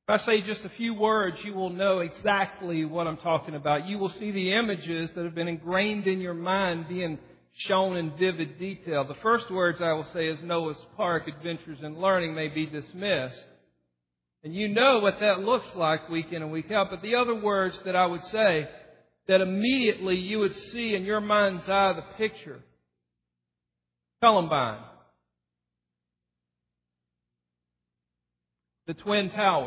If I say just a few words, you will know exactly what I'm talking about. You will see the images that have been ingrained in your mind being shown in vivid detail. The first words I will say is Noah's Park, adventures and learning may be dismissed. And you know what that looks like week in and week out. But the other words that I would say that immediately you would see in your mind's eye the picture. Columbine. The Twin Towers.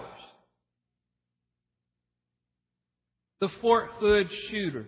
The Fort Hood shooter.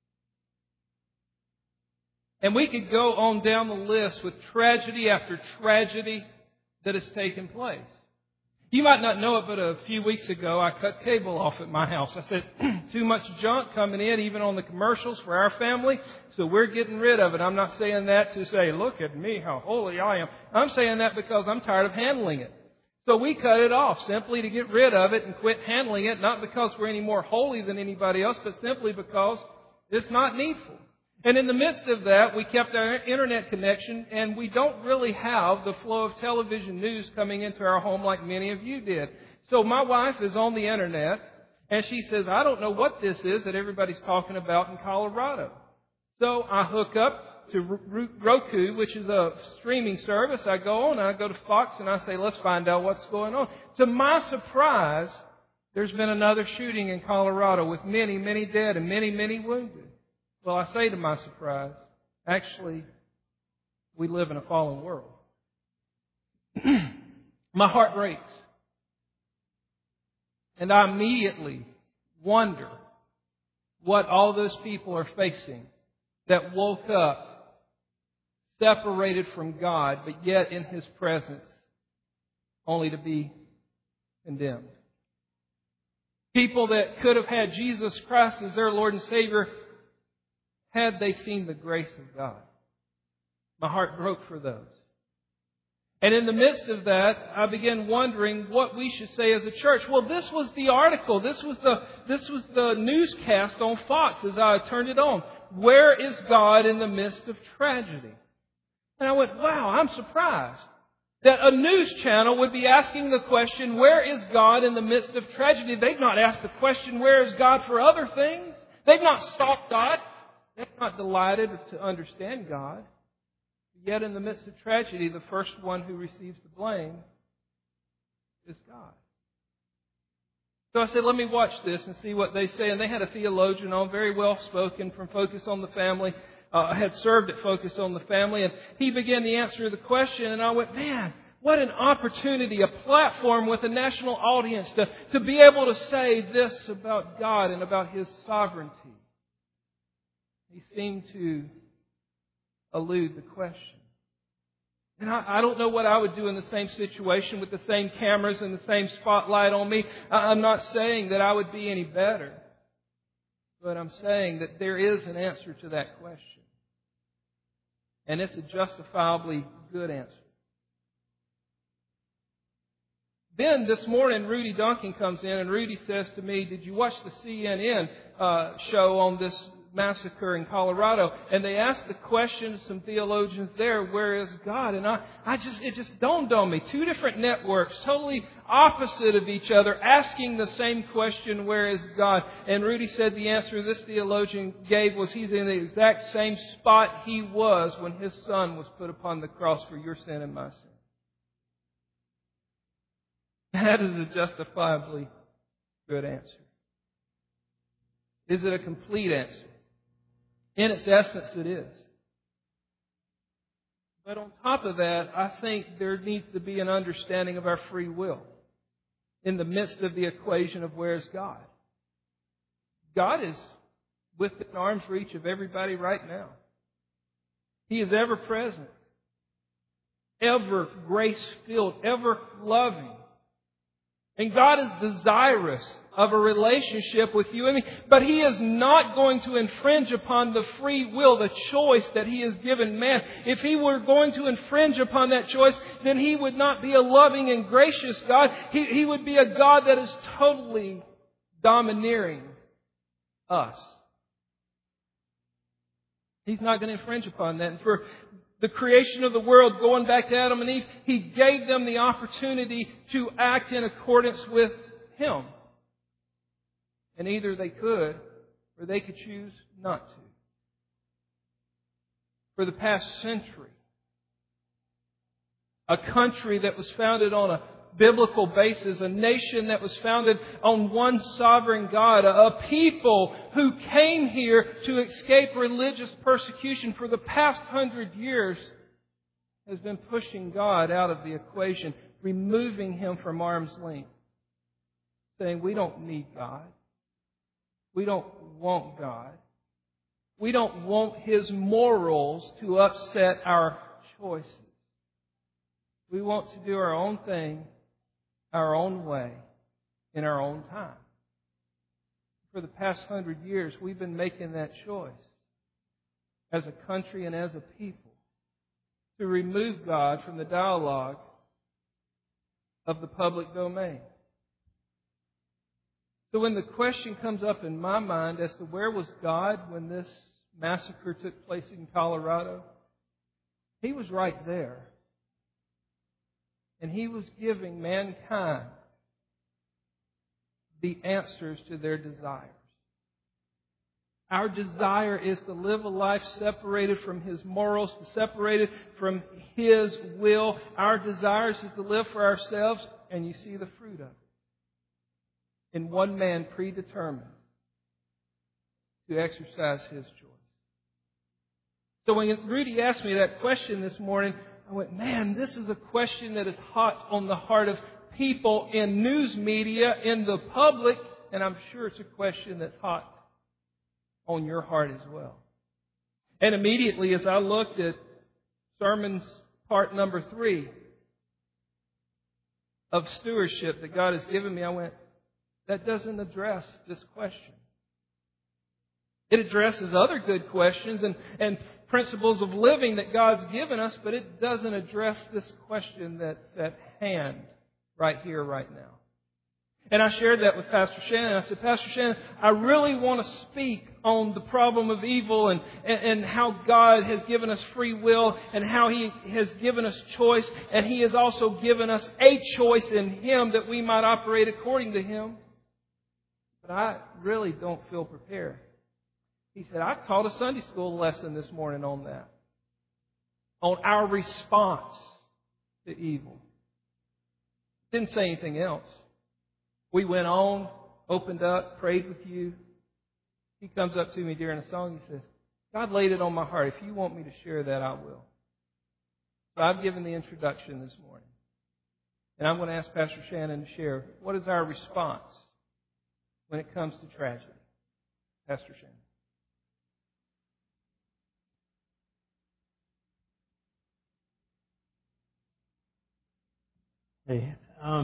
And we could go on down the list with tragedy after tragedy that has taken place. You might not know it, but a few weeks ago I cut cable off at my house. I said, too much junk coming in, even on the commercials for our family, so we're getting rid of it. I'm not saying that to say, look at me, how holy I am. I'm saying that because I'm tired of handling it. So we cut it off simply to get rid of it and quit handling it, not because we're any more holy than anybody else, but simply because it's not needful. And in the midst of that, we kept our internet connection, and we don't really have the flow of television news coming into our home like many of you did. So my wife is on the internet, and she says, I don't know what this is that everybody's talking about in Colorado. So I hook up to Roku, which is a streaming service. I go on, I go to Fox, and I say, let's find out what's going on. To my surprise, there's been another shooting in Colorado with many, many dead and many, many wounded. Well, I say to my surprise, actually, we live in a fallen world. My heart breaks. And I immediately wonder what all those people are facing that woke up separated from God, but yet in His presence, only to be condemned. People that could have had Jesus Christ as their Lord and Savior had they seen the grace of God. My heart broke for those. And in the midst of that, I began wondering what we should say as a church. Well, this was the article. This was the newscast on Fox as I turned it on. Where is God in the midst of tragedy? And I went, wow, I'm surprised that a news channel would be asking the question, where is God in the midst of tragedy? They've not asked the question, where is God for other things? They've not sought God. They're not delighted to understand God. Yet in the midst of tragedy, the first one who receives the blame is God. So I said, let me watch this and see what they say. And they had a theologian on, very well spoken, from Focus on the Family, had served at Focus on the Family. And he began to answer the question. And I went, man, what an opportunity, a platform with a national audience to be able to say this about God and about His sovereignty. He seemed to elude the question. And I don't know what I would do in the same situation with the same cameras and the same spotlight on me. I'm not saying that I would be any better. But I'm saying that there is an answer to that question. And it's a justifiably good answer. Then this morning, Rudy Duncan comes in and Rudy says to me, did you watch the CNN show on this massacre in Colorado? And they asked the question to some theologians there, where is God? And it just dawned on me. Two different networks, totally opposite of each other, asking the same question, where is God? And Rudy said the answer this theologian gave was he's in the exact same spot he was when his son was put upon the cross for your sin and my sin. That is a justifiably good answer. Is it a complete answer? In its essence, it is. But on top of that, I think there needs to be an understanding of our free will in the midst of the equation of where's God. God is within arm's reach of everybody right now. He is ever present, ever grace-filled, ever loving. And God is desirous of a relationship with you and me. But He is not going to infringe upon the free will, the choice that He has given man. If He were going to infringe upon that choice, then He would not be a loving and gracious God. He would be a God that is totally domineering us. He's not going to infringe upon that. And for the creation of the world, going back to Adam and Eve, He gave them the opportunity to act in accordance with Him. And either they could or they could choose not to. For the past century, a country that was founded on a biblical basis, a nation that was founded on one sovereign God, a people who came here to escape religious persecution for the past 100 years, has been pushing God out of the equation, removing Him from arm's length, saying, we don't need God. We don't want God. We don't want His morals to upset our choices. We want to do our own thing, our own way, in our own time. For the past 100 years, we've been making that choice as a country and as a people to remove God from the dialogue of the public domain. So when the question comes up in my mind as to where was God when this massacre took place in Colorado, He was right there. And He was giving mankind the answers to their desires. Our desire is to live a life separated from His morals, separated from His will. Our desire is to live for ourselves, and you see the fruit of it. In one man predetermined to exercise his choice. So when Rudy asked me that question this morning, I went, man, this is a question that is hot on the heart of people in news media, in the public, and I'm sure it's a question that's hot on your heart as well. And immediately as I looked at sermon's part number 3 of stewardship that God has given me, I went, that doesn't address this question. It addresses other good questions and principles of living that God's given us, but it doesn't address this question that's at hand right here, right now. And I shared that with Pastor Shannon. I said, Pastor Shannon, I really want to speak on the problem of evil and how God has given us free will and how He has given us choice, and He has also given us a choice in Him that we might operate according to Him. But I really don't feel prepared. He said, I taught a Sunday school lesson this morning on that. On our response to evil. Didn't say anything else. We went on, opened up, prayed with you. He comes up to me during a song. He says, God laid it on my heart. If you want me to share that, I will. So I've given the introduction this morning. And I'm going to ask Pastor Shannon to share what is our response when it comes to tragedy. Pastor Shannon. Hey,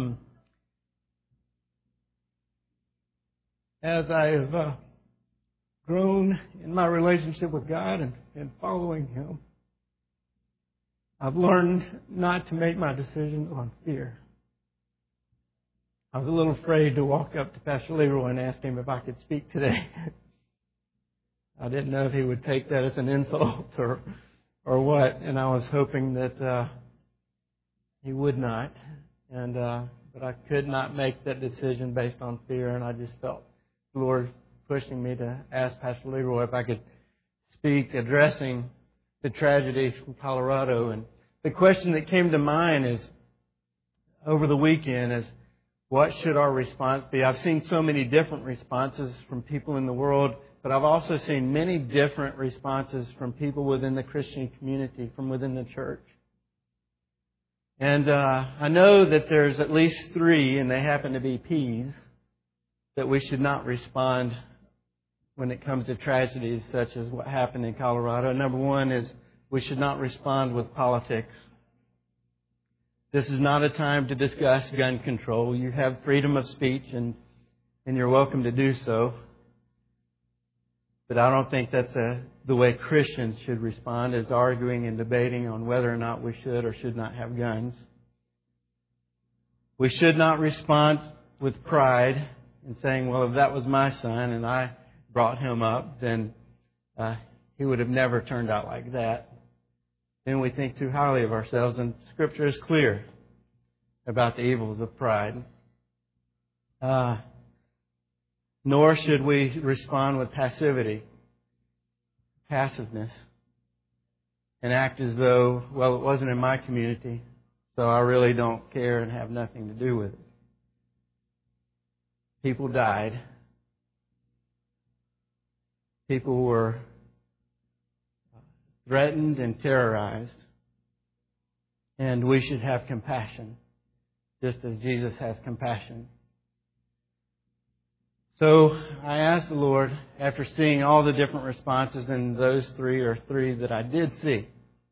as I have grown in my relationship with God and following Him, I've learned not to make my decisions on fear. I was a little afraid to walk up to Pastor Leroy and ask him if I could speak today. I didn't know if he would take that as an insult or what, and I was hoping that he would not. But I could not make that decision based on fear, and I just felt the Lord pushing me to ask Pastor Leroy if I could speak addressing the tragedy from Colorado. And the question that came to mind is, over the weekend, is what should our response be? I've seen so many different responses from people in the world, but I've also seen many different responses from people within the Christian community, from within the church. And I know that there's at least 3, and they happen to be P's, that we should not respond when it comes to tragedies such as what happened in Colorado. Number 1 is we should not respond with politics. This is not a time to discuss gun control. You have freedom of speech, and you're welcome to do so. But I don't think that's the way Christians should respond, is arguing and debating on whether or not we should or should not have guns. We should not respond with pride and saying, well, if that was my son and I brought him up, then he would have never turned out like that. Then we think too highly of ourselves, and Scripture is clear about the evils of pride. Nor should we respond with passiveness, and act as though, well, it wasn't in my community, so I really don't care and have nothing to do with it. People died. People were threatened and terrorized. And we should have compassion, just as Jesus has compassion. So I asked the Lord, after seeing all the different responses, and those three that I did see,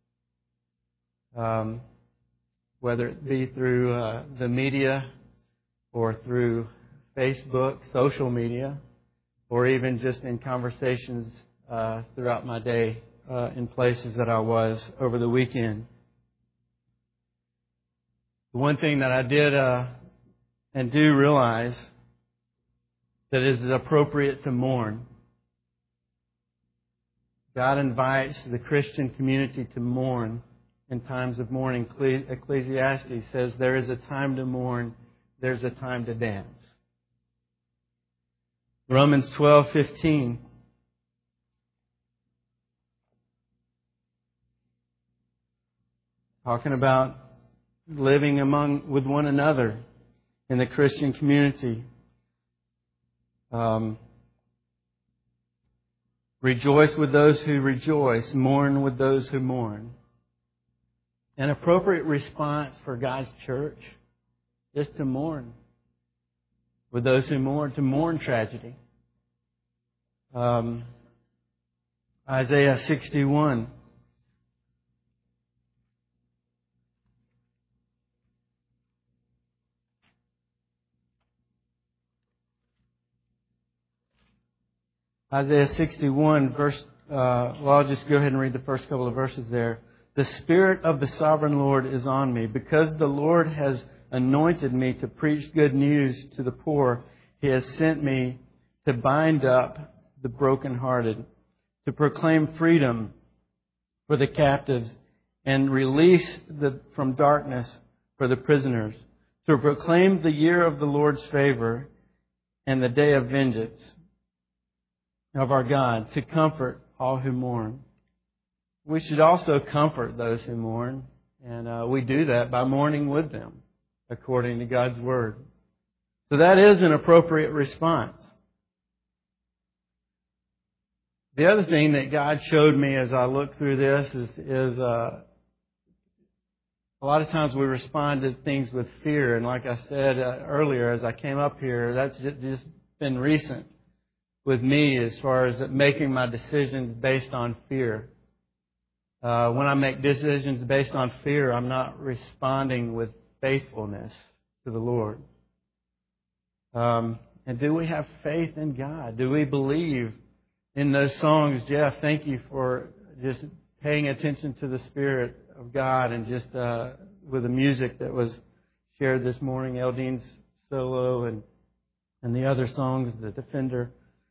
whether it be through the media or through Facebook, social media, or even just in conversations throughout my day in places that I was over the weekend. The one thing that I did and do realize that it is appropriate to mourn. God invites the Christian community to mourn in times of mourning. Ecclesiastes says there is a time to mourn, there's a time to dance. Romans 12:15. Talking about living with one another in the Christian community. Rejoice with those who rejoice, mourn with those who mourn. An appropriate response for God's church is to mourn with those who mourn, to mourn tragedy. Isaiah 61. Isaiah 61, I'll just go ahead and read the first couple of verses there. The Spirit of the Sovereign Lord is on me, because the Lord has anointed me to preach good news to the poor. He has sent me to bind up the brokenhearted, to proclaim freedom for the captives and release from darkness for the prisoners, to proclaim the year of the Lord's favor and the day of vengeance of our God, to comfort all who mourn. We should also comfort those who mourn, and we do that by mourning with them, according to God's Word. So that is an appropriate response. The other thing that God showed me as I looked through this is a lot of times we respond to things with fear, and like I said earlier as I came up here, that's just been recent with me as far as making my decisions based on fear. When I make decisions based on fear, I'm not responding with faithfulness to the Lord. And do we have faith in God? Do we believe in those songs? Jeff, thank you for just paying attention to the Spirit of God, and just with the music that was shared this morning, Eldine's solo and the other songs, The Defender.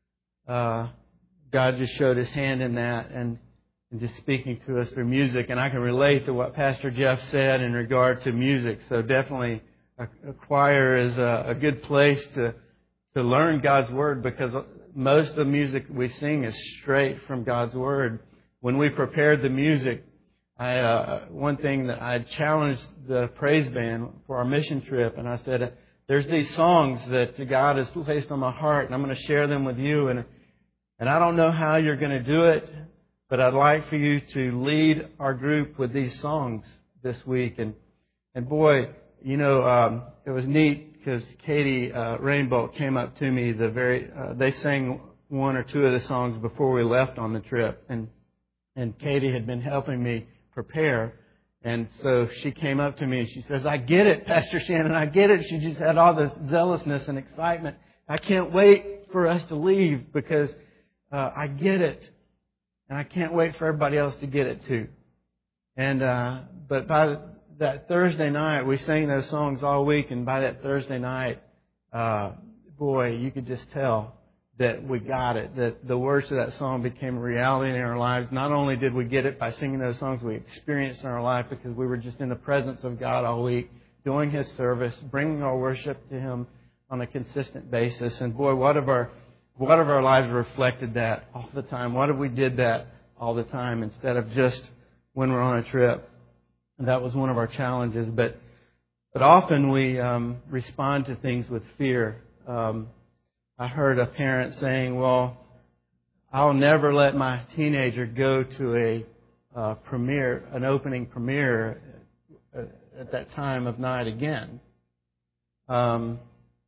God just showed His hand in that and just speaking to us through music. And I can relate to what Pastor Jeff said in regard to music. So definitely a choir is a good place to learn God's Word, because most of the music we sing is straight from God's Word. When we prepared the music, one thing that I challenged the praise band for our mission trip, and I said, there's these songs that God has placed on my heart, and I'm going to share them with you. And I don't know how you're going to do it, but I'd like for you to lead our group with these songs this week. And boy, it was neat because Katie Rainbow came up to me they sang one or two of the songs before we left on the trip, and Katie had been helping me prepare. And so she came up to me and she says, I get it, Pastor Shannon, I get it. She just had all this zealousness and excitement. I can't wait for us to leave because I get it. And I can't wait for everybody else to get it too. And but by that Thursday night, we sang those songs all week. And by that Thursday night, boy, you could just tell that we got it, that the words of that song became a reality in our lives. Not only did we get it by singing those songs, we experienced in our life because we were just in the presence of God all week, doing His service, bringing our worship to Him on a consistent basis. And boy, what of our lives reflected that all the time? What if we did that all the time instead of just when we're on a trip? And that was one of our challenges. But often we respond to things with fear. I heard a parent saying, well, I'll never let my teenager go to an opening premiere at that time of night again. And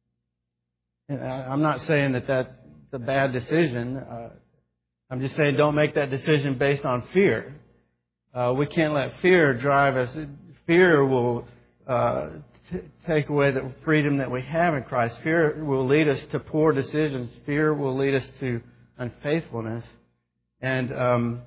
I'm not saying that that's a bad decision. I'm just saying don't make that decision based on fear. We can't let fear drive us. Fear will take away the freedom that we have in Christ. Fear will lead us to poor decisions. Fear will lead us to unfaithfulness. And,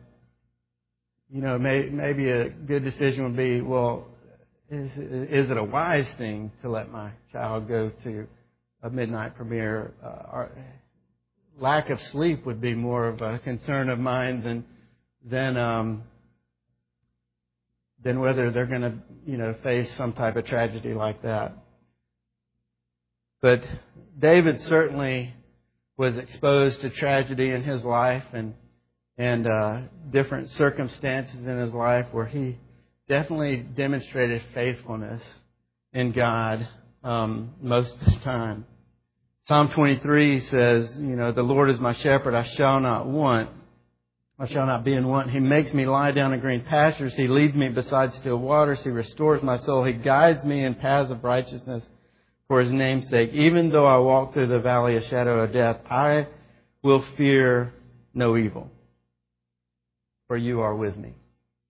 maybe a good decision would be, well, is it a wise thing to let my child go to a midnight premiere? Lack of sleep would be more of a concern of mine than whether they're going to, face some type of tragedy like that. But David certainly was exposed to tragedy in his life and different circumstances in his life where he definitely demonstrated faithfulness in God most of the time. Psalm 23 says, the Lord is my shepherd, I shall not want. I shall not be in want. He makes me lie down in green pastures. He leads me beside still waters. He restores my soul. He guides me in paths of righteousness for His name's sake. Even though I walk through the valley of shadow of death, I will fear no evil, for You are with me.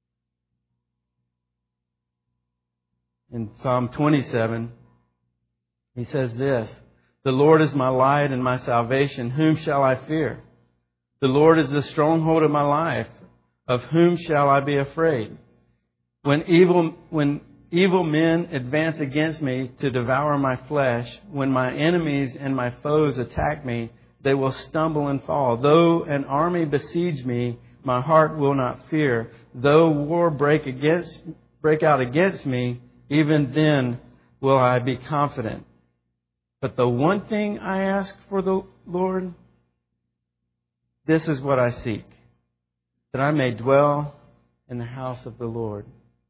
In Psalm 27, he says this, the Lord is my light and my salvation. Whom shall I fear? The Lord is the stronghold of my life. Of whom shall I be afraid? When evil men advance against me to devour my flesh, when my enemies and my foes attack me, they will stumble and fall. Though an army besiege me, my heart will not fear. Though war break out against me, even then will I be confident. But the one thing I ask for the Lord, this is what I seek, that I may dwell in the house of the Lord.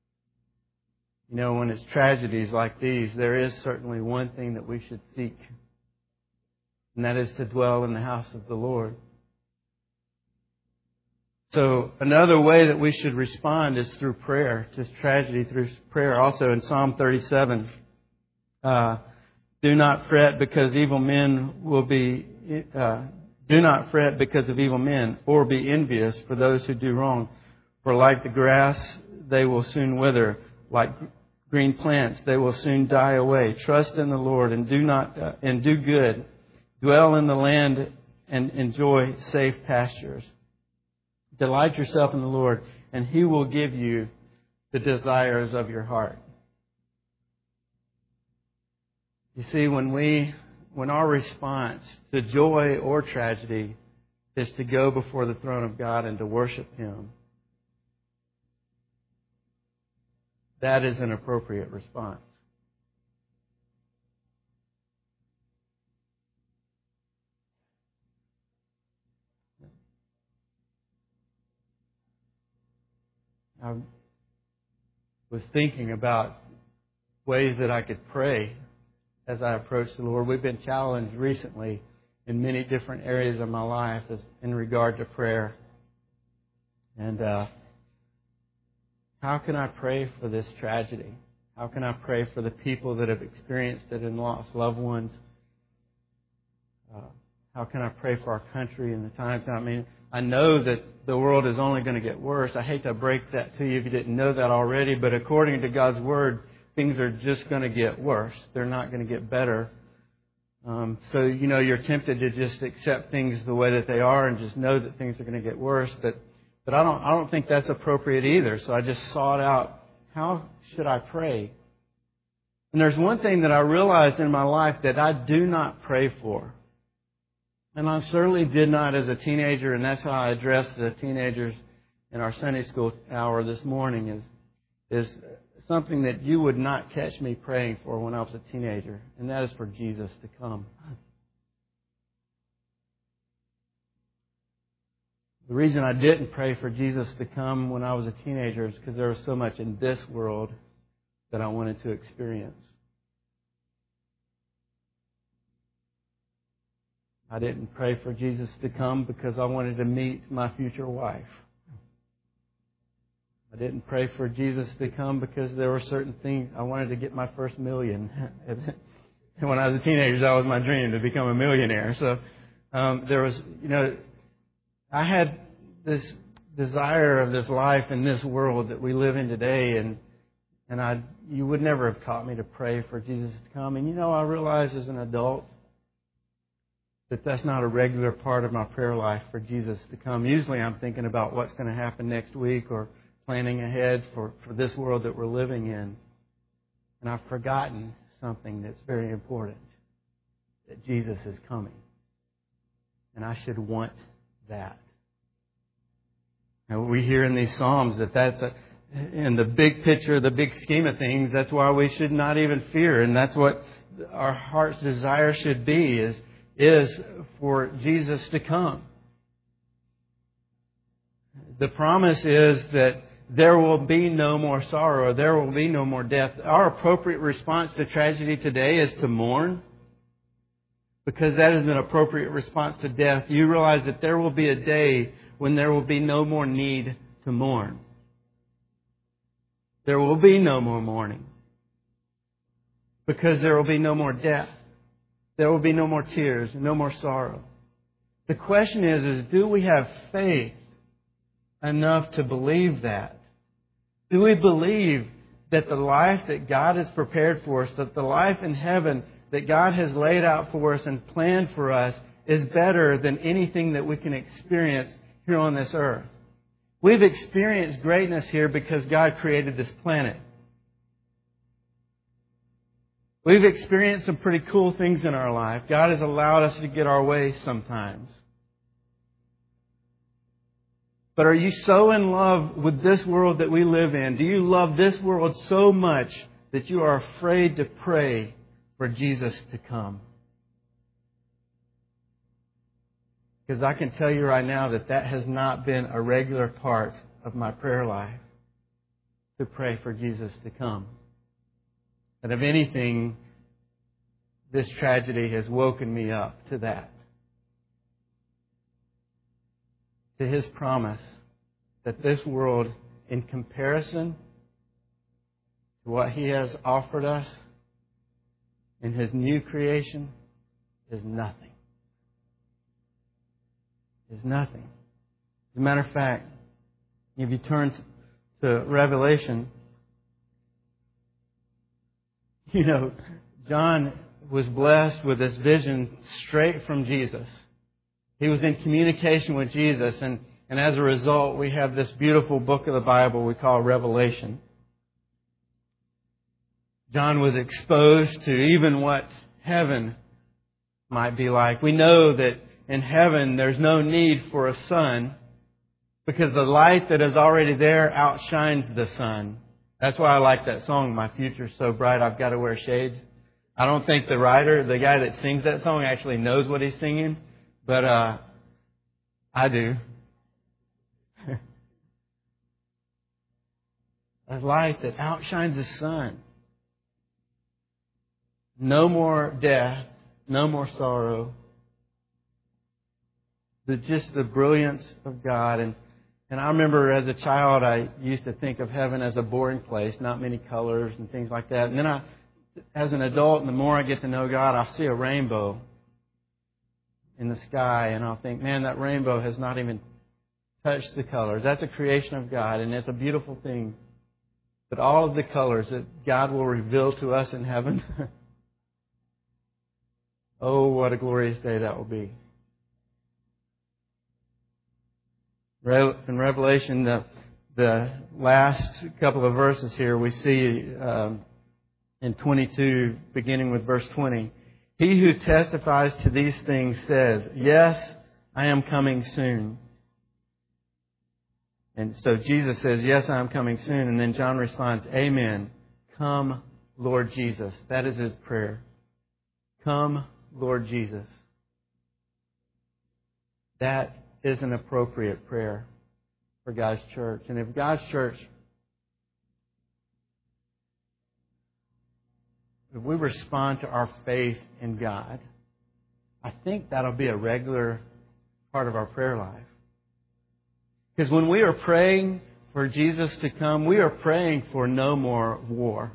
When it's tragedies like these, there is certainly one thing that we should seek, and that is to dwell in the house of the Lord. So another way that we should respond is through prayer, to tragedy through prayer. Also in Psalm 37, do not fret because evil men will be... Do not fret because of evil men, or be envious for those who do wrong. For like the grass, they will soon wither. Like green plants, they will soon die away. Trust in the Lord and do good. Dwell in the land and enjoy safe pastures. Delight yourself in the Lord, and He will give you the desires of your heart. You see, when our response to joy or tragedy is to go before the throne of God and to worship Him, that is an appropriate response. I was thinking about ways that I could pray as I approach the Lord. We've been challenged recently in many different areas of my life in regard to prayer. And how can I pray for this tragedy? How can I pray for the people that have experienced it and lost loved ones? How can I pray for our country in the times? I know that the world is only going to get worse. I hate to break that to you if you didn't know that already, but according to God's Word, things are just going to get worse. They're not going to get better. So you're tempted to just accept things the way that they are and just know that things are going to get worse. But I don't think that's appropriate either. So I just sought out, how should I pray? And there's one thing that I realized in my life that I do not pray for. And I certainly did not as a teenager, and that's how I addressed the teenagers in our Sunday school hour this morning is something that you would not catch me praying for when I was a teenager, and that is for Jesus to come. The reason I didn't pray for Jesus to come when I was a teenager is because there was so much in this world that I wanted to experience. I didn't pray for Jesus to come because I wanted to meet my future wife. I didn't pray for Jesus to come because there were certain things. I wanted to get my first million. When I was a teenager, that was my dream, to become a millionaire. So there was, I had this desire of this life in this world that we live in today, and you would never have taught me to pray for Jesus to come. And I realized as an adult that that's not a regular part of my prayer life for Jesus to come. Usually I'm thinking about what's going to happen next week or planning ahead for this world that we're living in. And I've forgotten something that's very important, that Jesus is coming. And I should want that. And we hear in these Psalms that's in the big picture, the big scheme of things, that's why we should not even fear. And that's what our heart's desire should be, is for Jesus to come. The promise is that there will be no more sorrow, there will be no more death. Our appropriate response to tragedy today is to mourn, because that is an appropriate response to death. You realize that there will be a day when there will be no more need to mourn. There will be no more mourning, because there will be no more death. There will be no more tears, no more sorrow. The question is do we have faith enough to believe that? Do we believe that the life that God has prepared for us, that the life in heaven that God has laid out for us and planned for us is better than anything that we can experience here on this earth? We've experienced greatness here because God created this planet. We've experienced some pretty cool things in our life. God has allowed us to get our way sometimes. But are you so in love with this world that we live in? Do you love this world so much that you are afraid to pray for Jesus to come? Because I can tell you right now that has not been a regular part of my prayer life, to pray for Jesus to come. And if anything, this tragedy has woken me up to that. To His promise that this world, in comparison to what He has offered us in His new creation, is nothing. Is nothing. As a matter of fact, if you turn to Revelation, John was blessed with this vision straight from Jesus. He was in communication with Jesus, and as a result, we have this beautiful book of the Bible we call Revelation. John was exposed to even what heaven might be like. We know that in heaven there's no need for a sun, because the light that is already there outshines the sun. That's why I like that song, My Future's So Bright I've Got to Wear Shades. I don't think the writer, the guy that sings that song, actually knows what he's singing, but I do. A light that outshines the sun. No more death, no more sorrow. Just the brilliance of God. And I remember as a child, I used to think of heaven as a boring place, not many colors and things like that. And then as an adult, and the more I get to know God, I'll see a rainbow in the sky, and I'll think, man, that rainbow has not even touched the colors. That's a creation of God, and it's a beautiful thing. But all of the colors that God will reveal to us in heaven, oh, what a glorious day that will be. In Revelation, the last couple of verses here, we see in 22, beginning with verse 20, He who testifies to these things says, yes, I am coming soon. And so Jesus says, yes, I am coming soon. And then John responds, amen. Come, Lord Jesus. That is his prayer. Come, Lord Jesus. That is an appropriate prayer for God's church. And if God's church, if we respond to our faith in God, I think that'll be a regular part of our prayer life. Because when we are praying for Jesus to come, we are praying for no more war.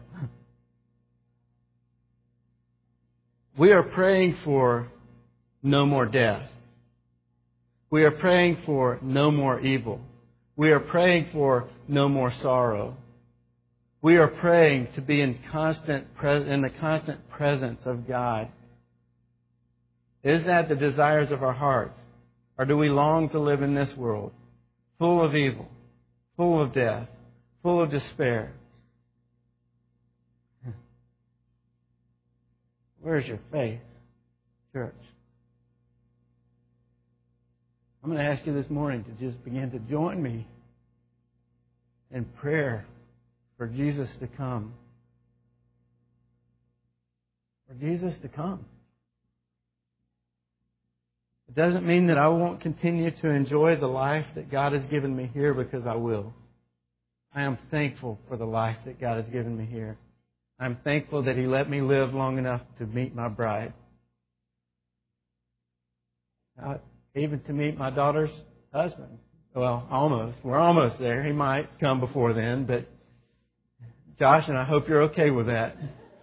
We are praying for no more death. We are praying for no more evil. We are praying for no more sorrow. We are praying to be in the constant presence of God. Is that the desires of our hearts? Or do we long to live in this world, full of evil, full of death, full of despair? Where's your faith, church? I'm going to ask you this morning to just begin to join me in prayer for Jesus to come. For Jesus to come. It doesn't mean that I won't continue to enjoy the life that God has given me here, because I will. I am thankful for the life that God has given me here. I'm thankful that He let me live long enough to meet my bride. Even to meet my daughter's husband. Well, almost. We're almost there. He might come before then, but Josh, and I hope you're okay with that.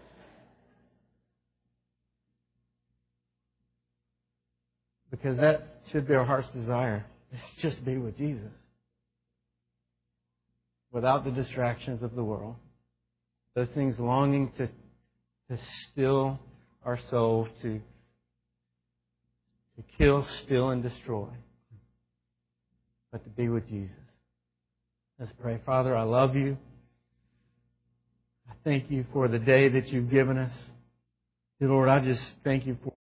Because that should be our heart's desire. It's just be with Jesus. Without the distractions of the world. Those things longing to still our soul, to kill, steal, and destroy. But to be with Jesus. Let's pray. Father, I love you. I thank you for the day that you've given us. Dear Lord, I just thank you for